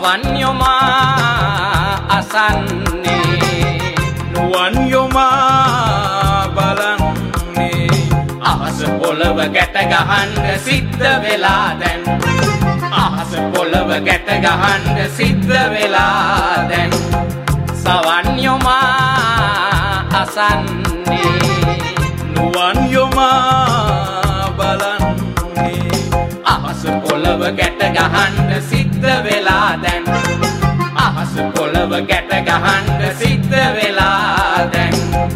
සවන් යොමා අසන්නේ නුවන් යොමා බලන්නේ අහස පොළව ගැට ගහන්න සිද්ධ වෙලා දැන් අහස පොළව ගැට ගහන්න සිද්ධ වෙලා දැන් සවන් යොමා අසන්නේ නුවන් යොමා බලන්නේ අහස පොළව ගැට ගහන්න සිද්ධ වෙලා දැන් අහස පොළව ගැට ගහන්න සිද්ධ වෙලා දැන්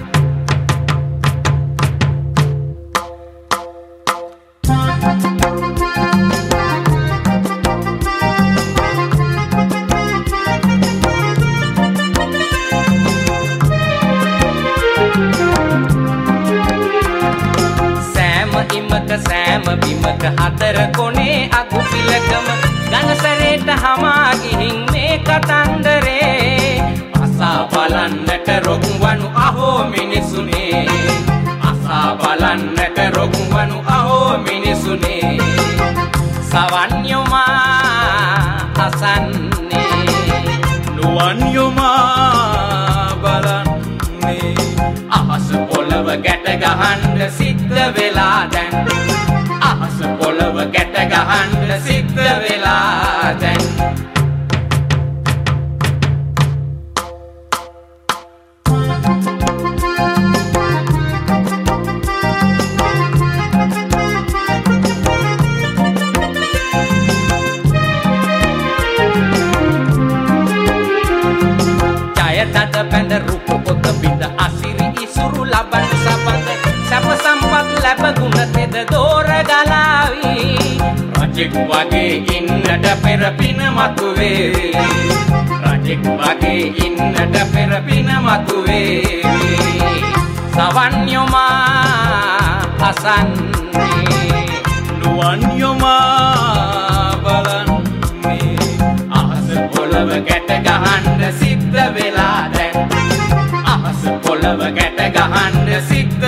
සෑම බිමක හතර කොනේ අගු පිලකම ගනසරේට හමා ගිහින් මේ කතන්දරේ අසා බලන්නට රොක්වනු අහෝ මිනිසුනේ අසා බලන්නට රොක්වනු අහෝ මිනිසුනේ සවන් යොමා අසන්නේ නුවන් යොමා බලන්නේ අහස පොළව ගැට ගහන්න සිද්ධ වෙලා දැන් අහස පොළව ගැට ගහන්න සිද්ධ වෙලා දැන් ජයතට පැඳ රුක් පොත බිඳ අසිරි ඉසුරු ලබන සබඳ සැප සම්පත් ලැබ ගුණ තෙද දෝර ගලාවි රජෙක් වගේ ඉන්නට පෙර පින මතුවේ රජෙක් වගේ ඉන්නට පෙර පින මතුවේ සවන් යොමා අසන්නේ නුවන් යොමා බලන්නේ අහස පොළව ගැට ගහන්න සිද්ධ වෙලා දැන් අහස පොළව ගැට ගහන්න සිද්ධ